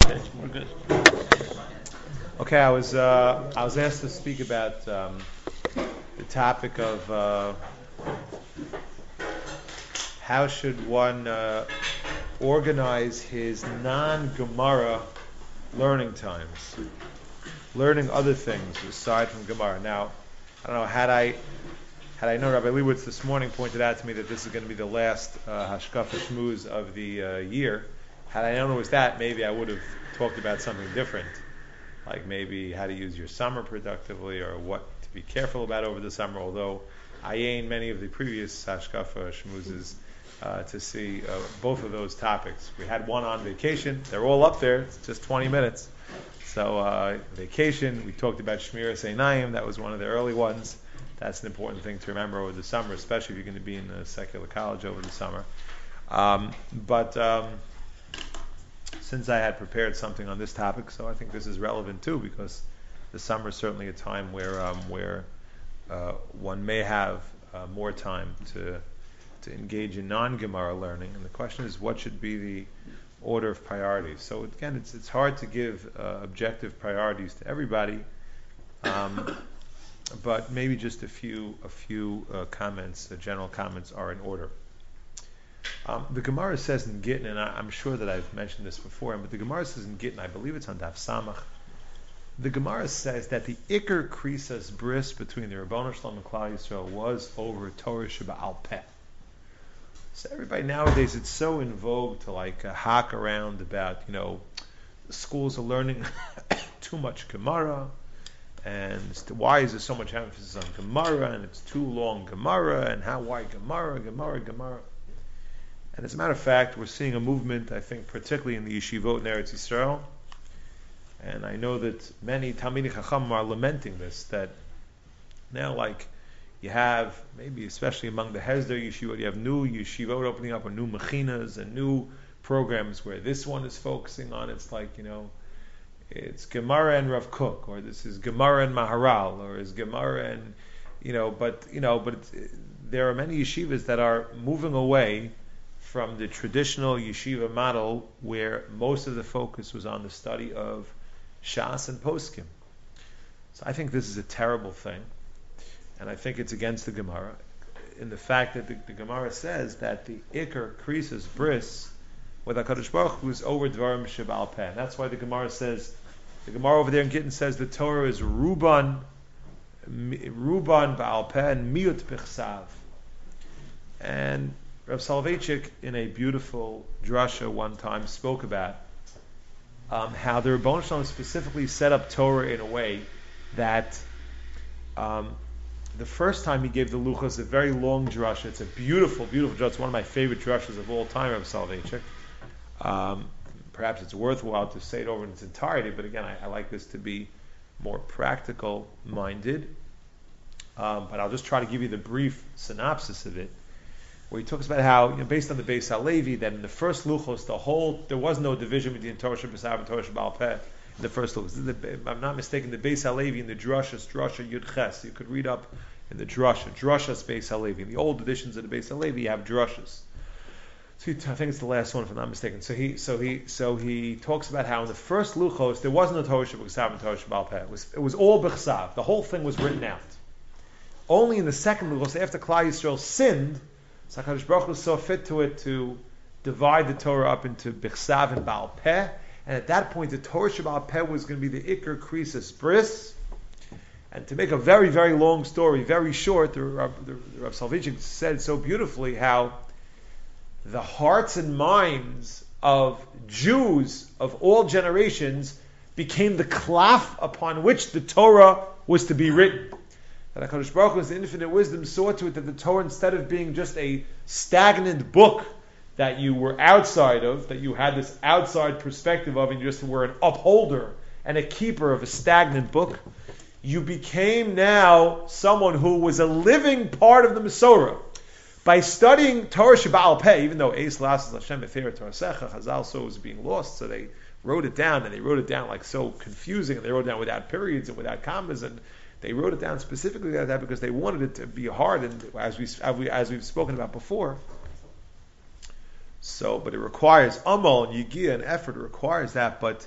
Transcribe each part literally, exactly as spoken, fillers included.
Okay, we're good. Okay, I was uh, I was asked to speak about um, the topic of uh, how should one uh, organize his non-Gemara learning times, learning other things aside from Gemara. Now, I don't know, had I had I known, Rabbi Leibowitz this morning pointed out to me that this is going to be the last uh, Hashkafa Shmuz of the uh, year. Had I known it was that, maybe I would have talked about something different, like maybe how to use your summer productively or what to be careful about over the summer, although I ain't many of the previous Hashkafa Shmuzes uh, to see uh, both of those topics. We had one on vacation. They're all up there. It's just twenty minutes. So uh, vacation, we talked about Shmiras Einayim. That was one of the early ones. That's an important thing to remember over the summer, especially if you're going to be in a secular college over the summer. Um, but um, since I had prepared something on this topic, so I think this is relevant too, because the summer is certainly a time where um, where uh, one may have uh, more time to to engage in non-Gemara learning. And the question is, what should be the order of priorities? So again, it's it's hard to give uh, objective priorities to everybody. Um, But maybe just a few a few uh, comments, uh, general comments are in order. Um, the Gemara says in Gittin, and I, I'm sure that I've mentioned this before, but the Gemara says in Gittin, I believe it's on Daf Samach, the Gemara says that the Iker Krisas bris between the Rabbanu Shalom and Klal Yisrael was over Torah Sheba'al Peh. So everybody nowadays, it's so in vogue to like uh, hawk around about, you know, schools are learning too much Gemara, and why is there so much emphasis on Gemara, and it's too long Gemara, and how, why Gemara, Gemara, Gemara. And as a matter of fact, we're seeing a movement, I think, particularly in the yeshivot in Eretz Yisrael, and I know that many Talmidei Chacham are lamenting this, that now, like, you have, maybe especially among the Hesder yeshivot, you have new yeshivot opening up, or new mechinas, and new programs where this one is focusing on, it's like, you know, it's Gemara and Rav Kook, or this is Gemara and Maharal, or is Gemara and, you know, but, you know, but it's, there are many yeshivas that are moving away from the traditional yeshiva model where most of the focus was on the study of Shas and Poskim. So I think this is a terrible thing, and I think it's against the Gemara, in the fact that the, the Gemara says that the Iker Krisas Bris with HaKadosh Baruch Hu is over Dvarim Sheba'al Peh. That's why the Gemara says, the Gemara over there in Gittin says the Torah is Ruban, Ruban Ba'al Peh, and Miut B'chsav. And Rav Soloveitchik, in a beautiful drasha one time, spoke about um, how the Rebbeinu Shalom specifically set up Torah in a way that um, the first time he gave the Luchos a very long drasha. It's a beautiful, beautiful drasha. It's one of my favorite drashas of all time, Rav Soloveitchik. Um, perhaps it's worthwhile to say it over in its entirety, but again, I, I like this to be more practical minded. Um, but I'll just try to give you the brief synopsis of it, where he talks about how, you know, based on the Beis Halevi, that in the first Luchos, the whole, there was no division between Torah Sheba'al and Torah Sheba'al Peh in the first Luchos. If I'm not mistaken, the Beis Halevi in the Drushas, Drasha Yud Ches, you could read up in the Drasha, Drushas Beis Halevi. In the old editions of the Beis Halevi, you have Drushas. So he, I think it's the last one, if I'm not mistaken. So he, so he, so he talks about how in the first Luchos there wasn't a Torah Sheba'al and Torah Sheba'al Peh. It was, it was all B'chsav. The whole thing was written out. Only in the second Luchos, after Klal Yisrael sinned, so HaKadosh Baruch Hu saw fit to it to divide the Torah up into B'chsav and Ba'al Peh. And at that point, the Torah Sheba'al Peh was going to be the Iker Krisas Bris. And to make a very, very long story very short, the Rav, the, the Rav Soloveitchik said so beautifully how the hearts and minds of Jews of all generations became the klaf upon which the Torah was to be written. That HaKadosh Baruch Hu's infinite wisdom saw to it that the Torah, instead of being just a stagnant book that you were outside of, that you had this outside perspective of, and you just were an upholder and a keeper of a stagnant book, you became now someone who was a living part of the Masorah. By studying Torah Sheba'al Peh, even though Eis Lasses Hashem B'Feir Torah Secha, Chazal saw it was being lost, so they wrote it down, and they wrote it down like so confusing, and they wrote it down without periods and without commas, and they wrote it down specifically like that because they wanted it to be hard, and as we as we as we've spoken about before. So, but it requires amal and yigia and effort. It requires that, but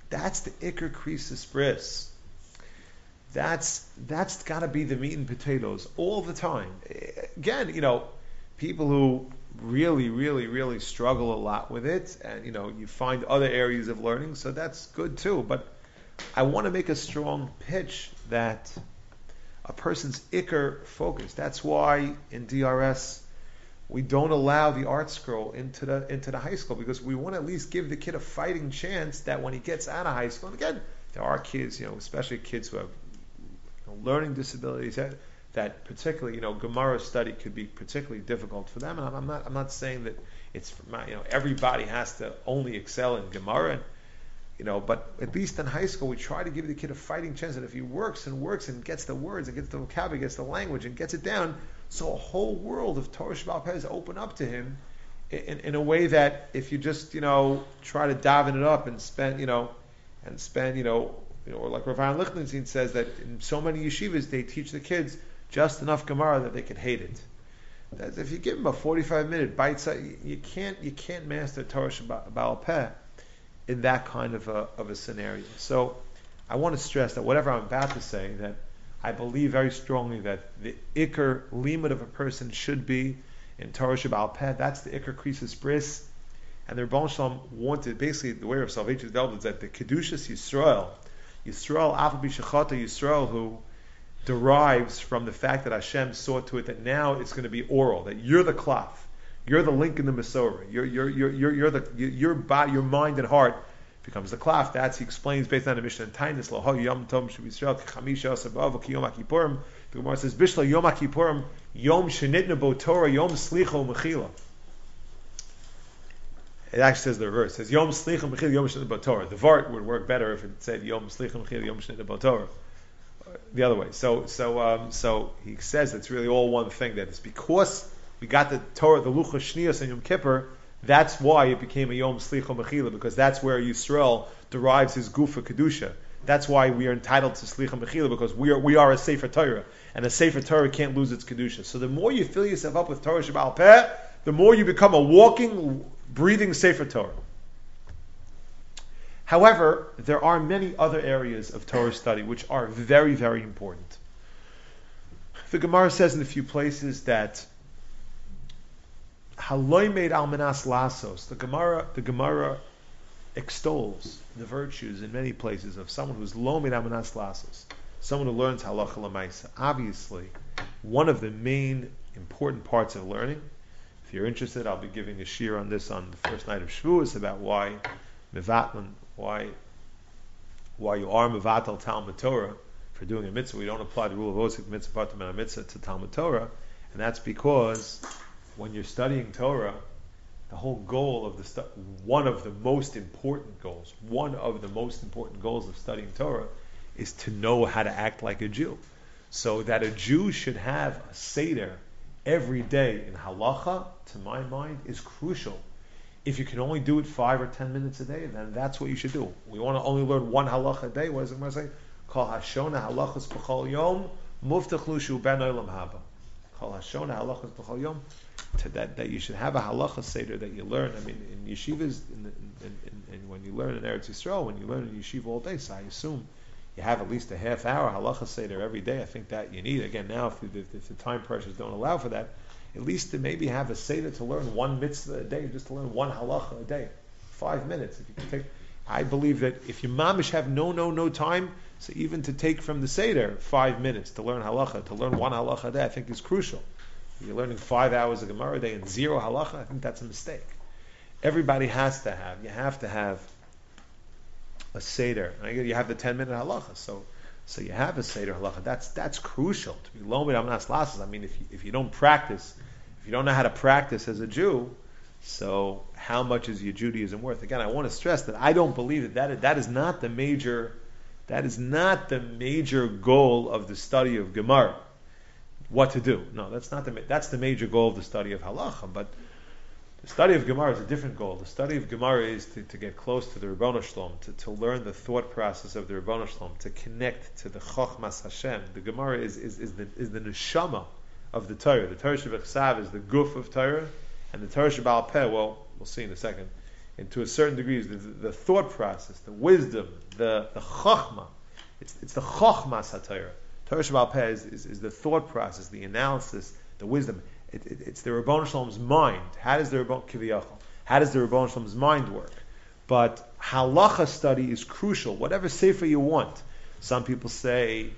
That's the Iker Krisis Bris. That's that's got to be the meat and potatoes all the time. Again, you know, people who really, really, really struggle a lot with it, and you know, you find other areas of learning, so that's good too. But I want to make a strong pitch that a person's Iker focus. That's why in D R S we don't allow the art scroll into the into the high school, because we want to at least give the kid a fighting chance that when he gets out of high school, and again, there are kids, you know, especially kids who have you know, learning disabilities, that, that particularly, you know, Gemara study could be particularly difficult for them. And I'm, I'm not I'm not saying that it's for my, you know, everybody has to only excel in Gemara, you know, but at least in high school we try to give the kid a fighting chance that if he works and works and gets the words and gets the vocabulary, gets the language and gets it down, so a whole world of Torah Sheba'al Peh is open up to him in, in a way that if you just, you know, try to daven it up and spend, you know, and spend, you know, you know, or like Rav Aaron Lichtenstein says that in so many yeshivas they teach the kids just enough Gemara that they can hate it. That if you give them a forty-five minute bite size, you, you can't you can't master Torah Sheba'al Peh in that kind of a of a scenario. So I want to stress that whatever I'm about to say, that I believe very strongly that the Iker limit of a person should be in Torah Sheba'al Peh. That's the Iker Krisis Bris. And the Rebbeinu Shalom wanted, basically the way of salvation developed is that the Kedushas Yisrael, Yisrael, Afal B'Shechata Yisrael, who derives from the fact that Hashem saw to it that now it's going to be oral, that you're the cloth, you're the link in the Masorah, you're, you're, you're, you're, you're the, your body, your mind and heart becomes the cloth. That's, he explains based on the Mishnah and Tainus, Laho Yom Tom Shem Yisrael, Chamisha Sabav, Ki Yom HaKippurim. The Gemara says, Bishla Yom HaKippurim, Yom Shenitna Bo Torah, Yom Slicho Mechila. It actually says the reverse. It says Yom Slicha Mechila Yom Shnei B'Torah. The Vart would work better if it said Yom Slicha Mechila Yom Shnei B'Torah. The other way. So, so, um, so he says it's really all one thing. That it's because we got the Torah, the Luchas Shniyos and Yom Kippur. That's why it became a Yom Slicha Mechila, because that's where Yisrael derives his Gufa Kedusha. That's why we are entitled to Slicha Mechila, because we are we are a Sefer Torah, and a Sefer Torah can't lose its Kedusha. So the more you fill yourself up with Torah Sheba'al Peh, the more you become a walking, breathing Sefer Torah. However, there are many other areas of Torah study which are very, very important. The Gemara says in a few places that Haloi made almanas lasos. The Gemara, the Gemara extols the virtues in many places of someone who's lo made almanas lasos, someone who learns halacha lemaisa. Obviously, one of the main important parts of learning. If you're interested, I'll be giving a shir on this on the first night of Shavuos about why mevatlan, why why you are mevatel Talmud Torah for doing a mitzvah. We don't apply the rule of osik mitzvah patam mitzvah to Talmud Torah, and that's because when you're studying Torah, the whole goal of the stu- one of the most important goals, one of the most important goals of studying Torah is to know how to act like a Jew. So that a Jew should have a seder every day in halacha, to my mind, is crucial. If you can only do it five or ten minutes a day, then that's what you should do. We want to only learn one halacha a day. What does it going to say? Kol hashona halachas b'chol yom muftach lushu ben olam haba. Kol hashona halachas b'chol yom. To that, that you should have a halacha seder that you learn. I mean, in yeshivas, in, in, in, in, when you learn in Eretz Yisrael, when you learn in yeshiva all day, so I assume you have at least a half hour halacha seder every day. I think that you need. Again, now if the, if the time pressures don't allow for that, at least to maybe have a seder to learn one mitzvah a day, just to learn one halacha a day, five minutes. If you can take, I believe that if you mamish have no no no time, so even to take from the seder five minutes to learn halacha, to learn one halacha a day, I think is crucial. If you're learning five hours of Gemara a day and zero halacha, I think that's a mistake. Everybody has to have. You have to have a seder. You have the ten minute halacha, so. So you have a seder halacha. That's that's crucial to be lomed amnas lasas. I mean, if you, if you don't practice, if you don't know how to practice as a Jew, so how much is your Judaism worth? Again, I want to stress that I don't believe that that, that is not the major that is not the major goal of the study of Gemara. What to do? No, that's not the that's the major goal of the study of halacha. But the study of Gemara is a different goal. The study of Gemara is to, to get close to the Rebbeinu Shalom, to, to learn the thought process of the Rebbeinu Shalom, to connect to the Chochmas Hashem. The Gemara is, is, is, the, is the neshama of the Torah. The Torah Shebechsav is the guf of Torah, and the Torah Sheba'al Peh, well, we'll see in a second, and to a certain degree, the, the thought process, the wisdom, the the chachma. It's it's the chachma satira. Torah Sheba'al Peh is, is, is the thought process, the analysis, the wisdom. It, it, it's the Rebbeinu Shalom's mind. How does the Rebbeinu Kiviyachol? How does the Rebbeinu Shalom's mind work? But halacha study is crucial. Whatever sefer you want. Some people say,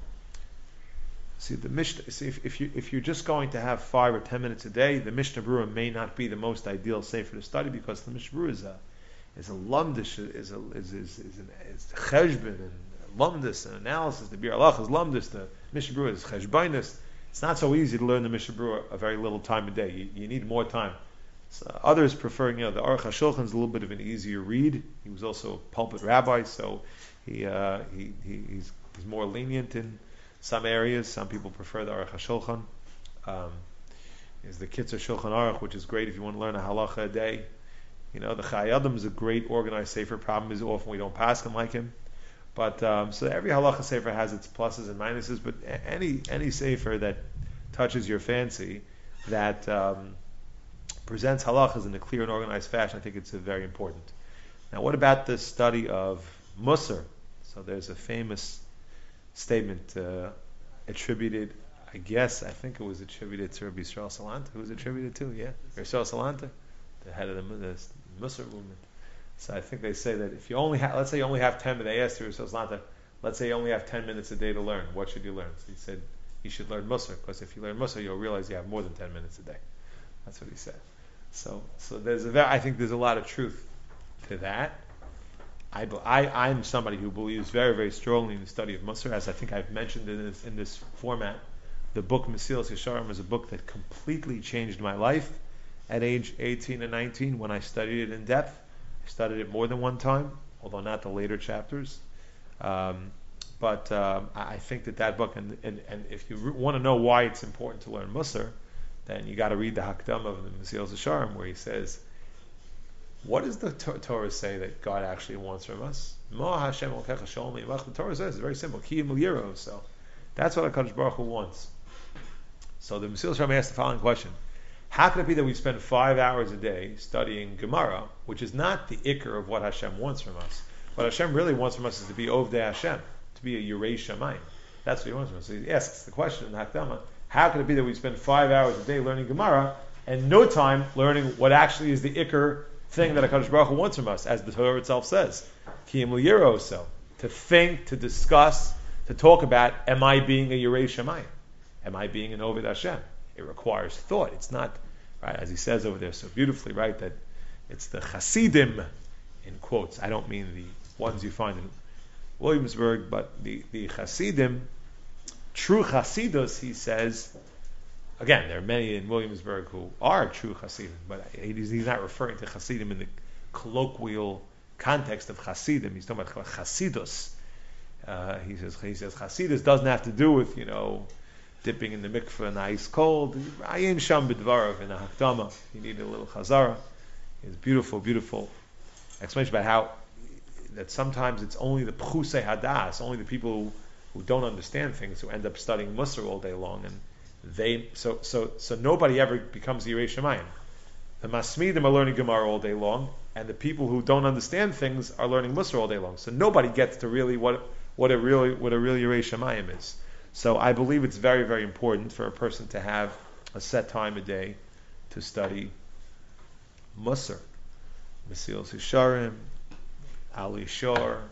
see the Mishnah. See, if, if you if you're just going to have five or ten minutes a day, the Mishnah Berurah may not be the most ideal sefer to study because the Mishnah Berurah is a is a lumdish, is a is is is, an, is cheshbon and lumdis and analysis. The Bir Alach is lumdis. The Mishnah Berurah is cheshbonus. It's not so easy to learn the Mishnah Berurah a very little time a day. You, you need more time. So others preferring, you know, the Aruch HaShulchan is a little bit of an easier read. He was also a pulpit rabbi, so he, uh, he, he he's, he's more lenient in some areas. Some people prefer the Aruch HaShulchan. Um, is the Kitzur Shulchan Aruch, which is great if you want to learn a halacha a day. You know, the Chai Adam is a great organized sefer. Problem is often we don't pass him like him. But um, so every halacha sefer has its pluses and minuses. But any any sefer that touches your fancy, that um, presents halachas in a clear and organized fashion, I think it's uh, very important. Now, what about the study of Musar? So there's a famous statement uh, attributed, I guess, I think it was attributed to Rabbi Yisrael Salanta. Who was it attributed to? Yeah, Rabbi Yisrael Salanta, the head of the, the Musar movement. So I think they say that if you only have, let's say you only have ten, but they asked Rabbi Yisrael Salanta, let's say you only have ten minutes a day to learn. What should you learn? So he said, you should learn Musar, because if you learn Musar, you'll realize you have more than ten minutes a day. That's what he said. So, so there's a very, I think there's a lot of truth to that. I, I, I'm somebody who believes very, very strongly in the study of Musar, as I think I've mentioned in this, in this format. The book Mesilas Yesharim is a book that completely changed my life at age eighteen and nineteen when I studied it in depth. I studied it more than one time, although not the later chapters. Um, but um, I think that that book, and, and, and if you re- want to know why it's important to learn Musar, then you got to read the Hakdama of the Mesilas Yesharim, where he says, what does the to- Torah say that God actually wants from us? Ma Hashem Elokecha Shalom Yimach. The Torah says, it's very simple, Ki Yimul Yiro. So that's what HaKadosh Baruch Hu wants. So the Mesilas Yesharim asked the following question: how can it be that we spend five hours a day studying Gemara, which is not the ikar of what Hashem wants from us? What Hashem really wants from us is to be Ovdei Hashem, to be a Yirei Shamayim. That's what He wants from us. So He asks the question in the Hakdama: how can it be that we spend five hours a day learning Gemara and no time learning what actually is the ikar thing that HaKadosh Baruch Hu wants from us, as the Torah itself says? Ki Yimul Yiro. So to think, to discuss, to talk about, am I being a Yirei Shamayim? Am I being an Oved Hashem? It requires thought. It's not, right, as he says over there so beautifully, right, that it's the Hasidim, in quotes. I don't mean the ones you find in Williamsburg, but the, the Hasidim, true Hasidus, he says. Again, there are many in Williamsburg who are true Hasidim, but he's, he's not referring to Hasidim in the colloquial context of Hasidim. He's talking about Hasidus. Uh, he says he says Hasidus doesn't have to do with, you know, dipping in the mikveh and ice cold. Ayin sham b'dvarav in a hakdama. You need a little chazara. It's beautiful, beautiful explanation about how that sometimes it's only the pchusei hadas, only the people who, who don't understand things, who end up studying Musar all day long, and they so so so nobody ever becomes Yirei Shamayim. The Masmidim are learning Gemara all day long, and the people who don't understand things are learning Musar all day long. So nobody gets to really what what a really what a real Yirei Shamayim is. So I believe it's very, very important for a person to have a set time a day to study Musar, Mesilas Yesharim, Ali Shor,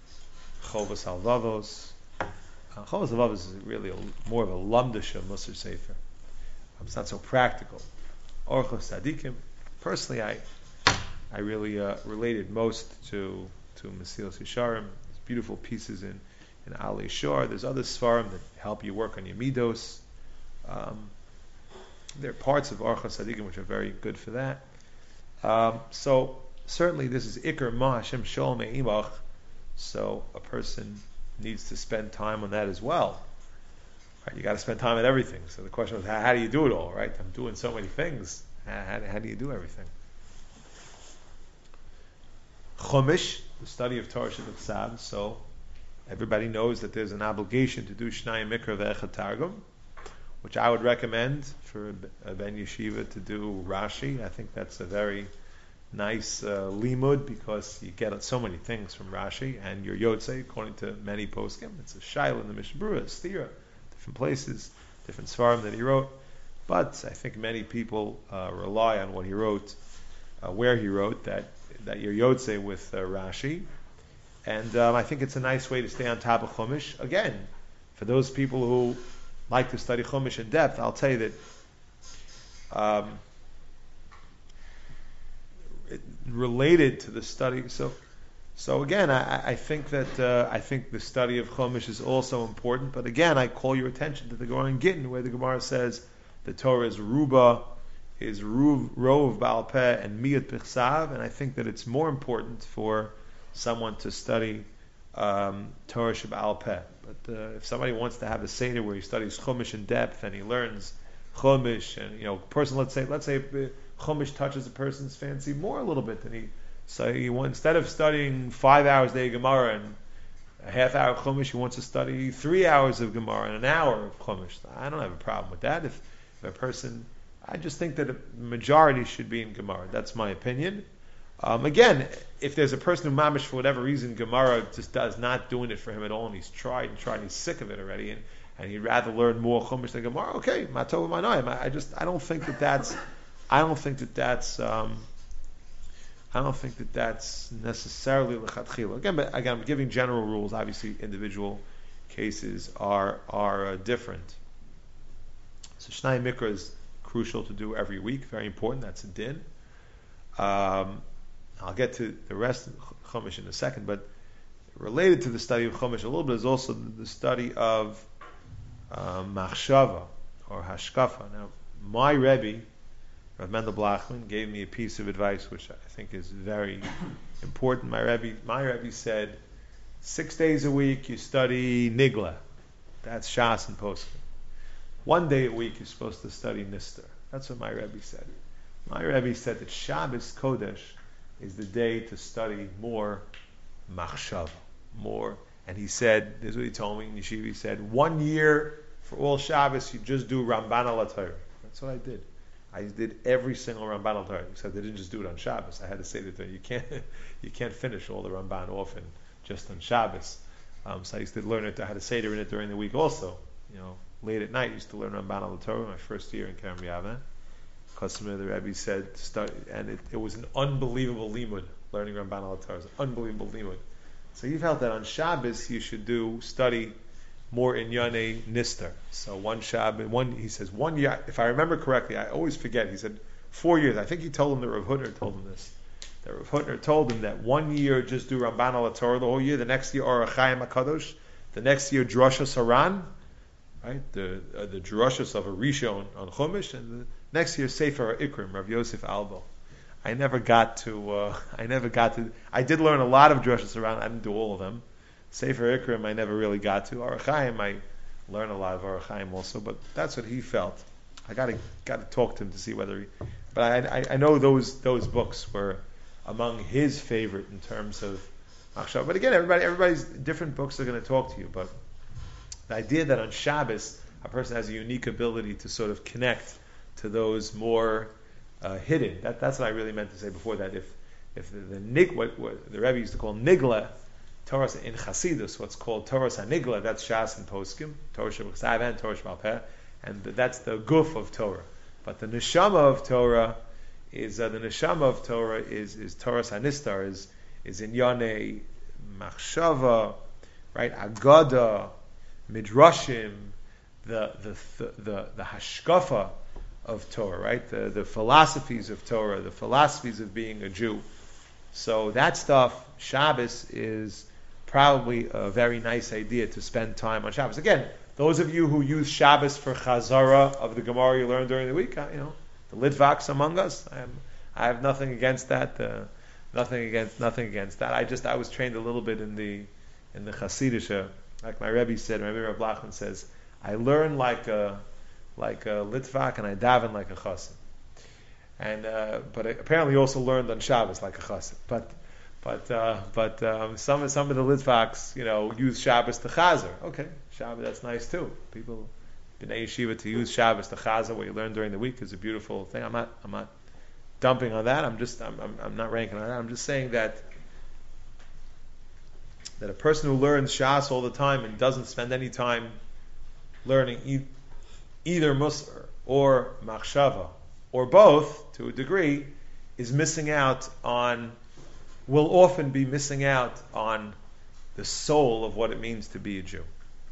Chovas Halvavos. Uh, Chovas Halvavos is really a, more of a lumdisha Musar sefer. Um, it's not so practical. Orchos Tzadikim. Personally, I I really uh, related most to to Mesilas Yesharim. There's beautiful pieces in. In Ali Shor, there's other svarim that help you work on your midos. Um, there are parts of Orchos Tzadikim which are very good for that. Um, so certainly this is Iker Ma Hashem Shalom Imach. So a person needs to spend time on that as well. Right? You got to spend time on everything. So the question is, how, how do you do it all? Right? I'm doing so many things. How, how, how do you do everything? Chumash, the study of Torah Shabbat. So everybody knows that there's an obligation to do Shnayim Mikra ve'Echad Targum, which I would recommend for a Ben Yeshiva to do Rashi. I think that's a very nice uh, limud because you get so many things from Rashi and your Yotzei, according to many poskim. It's a shaila in the Mishnah Berurah, stira, different places, different svarim that he wrote. But I think many people uh, rely on what he wrote, uh, where he wrote that that your Yotzei with uh, Rashi, and um, I think it's a nice way to stay on top of Chumash. Again, for those people who like to study Chumash in depth, I'll tell you that. Um, it, related to the study, so so again, I, I think that uh, I think the study of Chumash is also important. But again, I call your attention to the Gemara in Gittin, where the Gemara says the Torah is ruba, is ruv, rov Baal Peh, and miyat bichsav, and I think that it's more important for someone to study um, Torah Sheba'al Peh. But uh, if somebody wants to have a seder where he studies Chumash in depth and he learns Chumash, and you know, person, let's say, let's say Chumash touches a person's fancy more a little bit than he. So he instead of studying five hours a day Gemara and a half hour of Chumash, he wants to study three hours of Gemara and an hour of Chumash. I don't have a problem with that. If, if a person, I just think that a majority should be in Gemara. That's my opinion. Um, again, if there's a person who mamish for whatever reason Gemara just does not doing it for him at all, and he's tried and tried, and he's sick of it already, and, and he'd rather learn more Chumash than Gemara. Okay, matov manayim. I I just I don't think that that's I don't think that that's um, I don't think that that's necessarily lechatchila. Again, but again, I'm giving general rules. Obviously, individual cases are are uh, different. So Shnai Mikra is crucial to do every week. Very important. That's a din. Um, I'll get to the rest of Chumash in a second, but related to the study of Chumash a little bit is also the study of um, Machshava or Hashkafa. Now, my Rebbe, Rav Mendel Blachman, gave me a piece of advice which I think is very important. My Rebbe, my Rebbe said, six days a week you study Nigla. That's Shas and Poskim. One day a week you're supposed to study Nister. That's what my Rebbe said. My Rebbe said that Shabbos Kodesh is the day to study more Machshava, more. And he said, this is what he told me in Yeshiva, he said, one year for all Shabbos you just do Ramban al Torah. That's what I did. I did every single Ramban al Torah, except I didn't just do it on Shabbos. I had to say that you can't you can't finish all the Ramban often just on Shabbos. Um, so I used to learn it. I had to say it in it during the week also. You know, late at night I used to learn Ramban al Torah my first year in Kerem Yaveh. Customer, the Rebbe said, start, and it, it was an unbelievable limud, learning Ramban al Torah. It was an unbelievable limud. So he felt that on Shabbos you should do study more in Yonei Nister. So one Shabbos, one he says one year. If I remember correctly, I always forget. He said four years. I think he told him that Rav Hutner told him this. That Rav Hutner told him that one year just do Ramban al Torah the whole year. The next year Orach Chaim HaKadosh. The next year Drashas Haran, right? The uh, the Drashas of a Rishon on Chumash, and the next year Sefer Ikrim, Rav Yosef Albo. I never got to. Uh, I never got to. I did learn a lot of Drashas Haran. I didn't do all of them. Sefer Ikrim I never really got to. Orach Chaim I learned a lot of Orach Chaim also, but that's what he felt. I got to got to talk to him to see whether he. But I, I, I know those those books were among his favorite in terms of Machshava. But again, everybody everybody's different books are going to talk to you. But the idea that on Shabbos a person has a unique ability to sort of connect to those more uh, hidden. That, that's what I really meant to say before that. If if the, the nig, what, what the Rebbe used to call nigla, Torah in Chasidus, what's called Torah Nigla, that's Shas and Poskim, Torah Shebachsav and Torah Sheba'al Peh, and that's the guf of Torah. But the neshama of Torah is uh, the neshama of Torah is is Torah Hanistar, is is in Yonei Machshava, right? Agada, Midrashim, the the the the, the hashkafa of Torah, right? The the philosophies of Torah, the philosophies of being a Jew. So that stuff, Shabbos is probably a very nice idea to spend time on Shabbos. Again, those of you who use Shabbos for Chazara of the Gemara you learned during the week, you know, the Litvaks among us, I, am, I have nothing against that. Uh, nothing against nothing against that. I just I was trained a little bit in the in the Hasidisha, like my Rebbe said. My Rebbe Blachman says, I learn like a like a Litvak and I daven like a Chassid. And uh, but I apparently also learned on Shabbos like a Chassid. But but uh, but um, some some of the Litvaks, you know, use Shabbos to Chazer. Okay, Shabbos, that's nice too. People B'nai Yeshiva to use Shabbos to Chazer, what you learn during the week, is a beautiful thing. I'm not I'm not dumping on that. I'm just, I'm, I'm, I'm not ranking on that. I'm just saying that that a person who learns Shas all the time and doesn't spend any time learning e- either Musar or Machshava or both to a degree is missing out on, will often be missing out on the soul of what it means to be a Jew.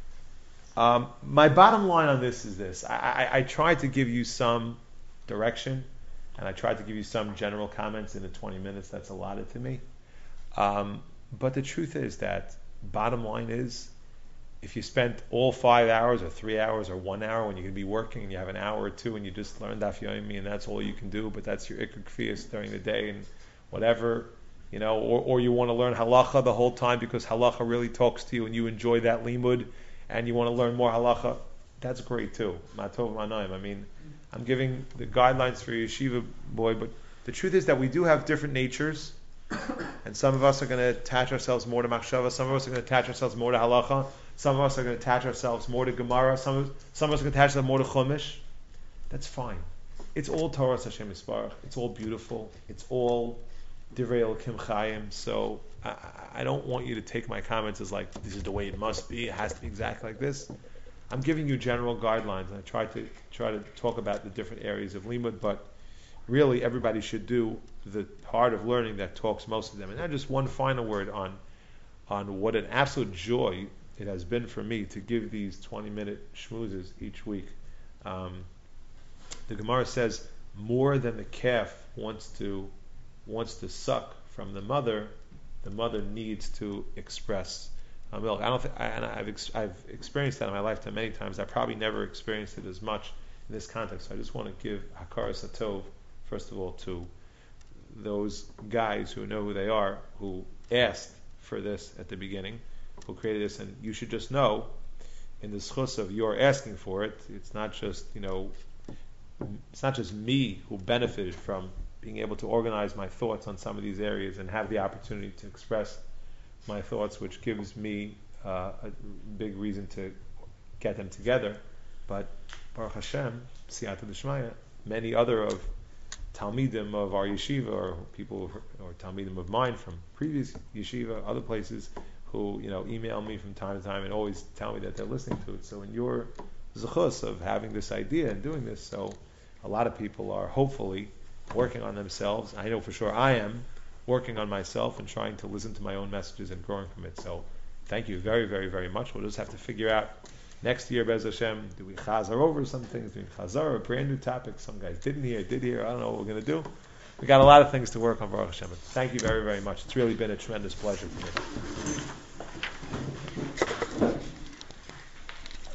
Um, my bottom line on this is this. I, I, I tried to give you some direction, and I tried to give you some general comments in the twenty minutes that's allotted to me. Um, but the truth is that, bottom line is, if you spent all five hours or three hours or one hour when you're going to be working and you have an hour or two and you just learn Daf Yomi and that's all you can do, but that's your Iker Kfiyas during the day and whatever, you know, or, or you want to learn Halacha the whole time because Halacha really talks to you and you enjoy that limud and you want to learn more Halacha, that's great too. Matov Manayim. I mean, I'm giving the guidelines for yeshiva boy, but the truth is that we do have different natures, and some of us are going to attach ourselves more to Machshava, some of us are going to attach ourselves more to Halacha, some of us are going to attach ourselves more to Gemara, some of, some of us are going to attach ourselves more to Chumash. That's fine. It's all Torah Hashem Yisparach. It's all beautiful. It's all Divrei Elokim Chayim. So I, I don't want you to take my comments as like, this is the way it must be, it has to be exactly like this. I'm giving you general guidelines, and I try to try to talk about the different areas of limud, but really everybody should do the part of learning that talks most of them. And now just one final word on on what an absolute joy it has been for me to give these twenty-minute schmoozes each week. Um, the Gemara says, more than the calf wants to wants to suck from the mother, the mother needs to express uh, milk. I don't think, I, and I've ex- I've experienced that in my lifetime many times. I probably never experienced it as much in this context. So I just want to give Hakaras Hatov, first of all, to those guys who know who they are, who asked for this at the beginning, who created this, and you should just know, in the schus of your asking for it, it's not just, you know, it's not just me who benefited from being able to organize my thoughts on some of these areas and have the opportunity to express my thoughts, which gives me uh, a big reason to get them together. But Baruch Hashem, Siyata D'Shmaya, many other of Talmidim of our yeshiva, or people, or Talmidim of mine from previous yeshiva, other places, who, you know, email me from time to time and always tell me that they're listening to it. So in your zechus of having this idea and doing this, so a lot of people are hopefully working on themselves. I know for sure I am working on myself and trying to listen to my own messages and growing from it. So thank you very, very, very much. We'll just have to figure out next year, Bez Hashem, do we chazar over some things? Do we chazar a brand new topic? Some guys didn't hear, did hear. I don't know what we're going to do. We got a lot of things to work on, Baruch Hashem. Thank you very, very much. It's really been a tremendous pleasure for me.